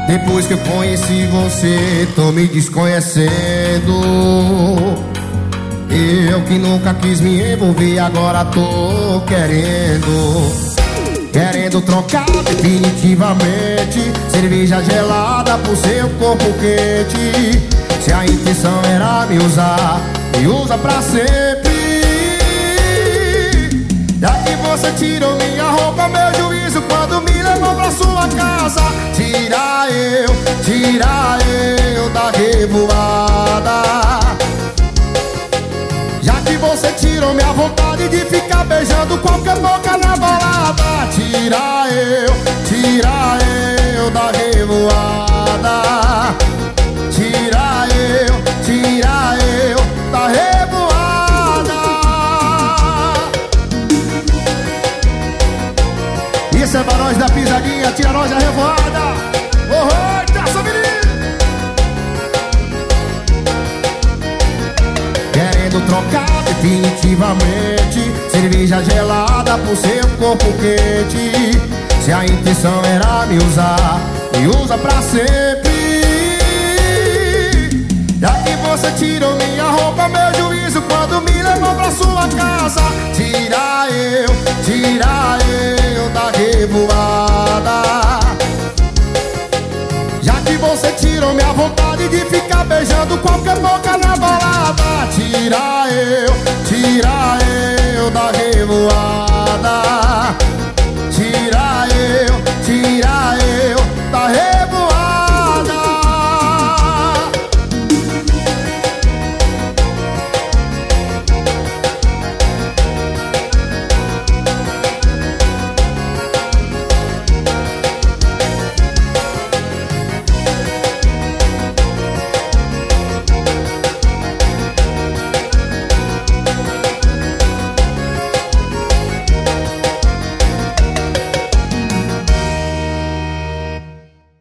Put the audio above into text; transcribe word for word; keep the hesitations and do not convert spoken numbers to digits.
Depois que eu conheci você, tô me desconhecendo. Eu que nunca quis me envolver, agora tô querendo. Querendo trocar definitivamente cerveja gelada por seu corpo quente. Se a intenção era me usar, me usa pra sempre. Já que você tirou minha roupa, meu juízo quando me levou pra sua casa. Tira eu, tira eu da revoada. Já que você tirou minha vontade de ficar beijando qualquer boca na balada. Tira eu, tira eu da revoada. Tira eu, tira eu da revoada. Isso é pra nós da pisadinha, tira nós da revoada. Oh, tá subindo. Querendo trocar definitivamente cerveja gelada por seu corpo quente. Se a intenção era me usar, me usa pra sempre. Já que você tirou minha roupa, meu juízo quando me levou pra sua casa. Tira eu, tira eu da revoada. Já que você tirou minha vontade de ficar beijando qualquer boca na balada. Tira eu, tira eu da